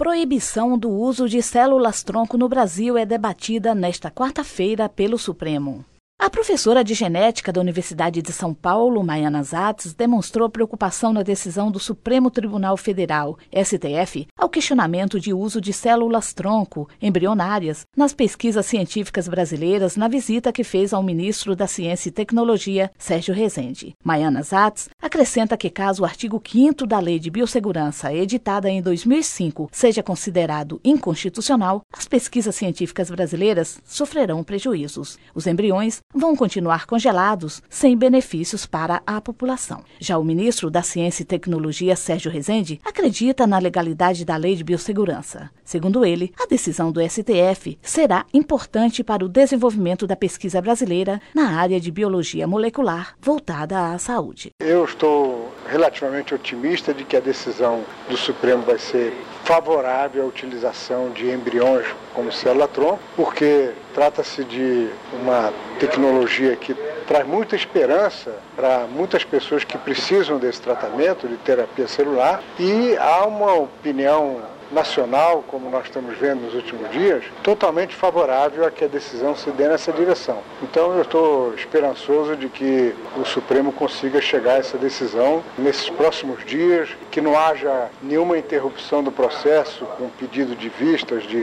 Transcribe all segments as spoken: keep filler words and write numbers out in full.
proibição do uso de células-tronco no Brasil é debatida nesta quarta-feira pelo Supremo. A professora de genética da Universidade de São Paulo, Maiana Zatz, demonstrou preocupação na decisão do Supremo Tribunal Federal, S T F, ao questionamento de uso de células-tronco embrionárias nas pesquisas científicas brasileiras na visita que fez ao ministro da Ciência e Tecnologia, Sérgio Rezende. Maiana Zatz acrescenta que caso o artigo quinto da Lei de Biossegurança, editada em dois mil e cinco, seja considerado inconstitucional, as pesquisas científicas brasileiras sofrerão prejuízos. Os embriões vão continuar congelados, sem benefícios para a população. Já o ministro da Ciência e Tecnologia, Sérgio Rezende, acredita na legalidade da Lei de Biossegurança. Segundo ele, a decisão do S T F será importante para o desenvolvimento da pesquisa brasileira na área de biologia molecular voltada à saúde. Eu estou relativamente otimista de que a decisão do Supremo vai ser favorável à utilização de embriões como célula-tronco, porque trata-se de uma tecnologia que traz muita esperança para muitas pessoas que precisam desse tratamento de terapia celular, e há uma opinião nacional, como nós estamos vendo nos últimos dias, totalmente favorável a que a decisão se dê nessa direção. Então eu estou esperançoso de que o Supremo consiga chegar a essa decisão nesses próximos dias, que não haja nenhuma interrupção do processo com pedido de vistas, de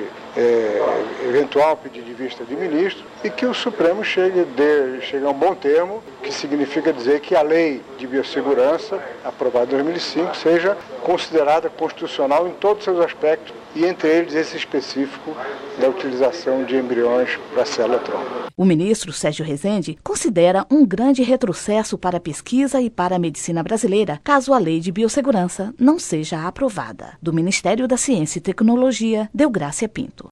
é, eventual pedido de vista de ministro, e que o Supremo chegue, de, chegue a um bom termo, que significa dizer que a Lei de Biossegurança, aprovada em dois mil e cinco, seja considerada constitucional em todos os seus aspectos, e entre eles esse específico da utilização de embriões para célula-tronco. O ministro Sérgio Rezende considera um grande retrocesso para a pesquisa e para a medicina brasileira, caso a Lei de Biossegurança não seja aprovada. Do Ministério da Ciência e Tecnologia, Deográcia Pinto.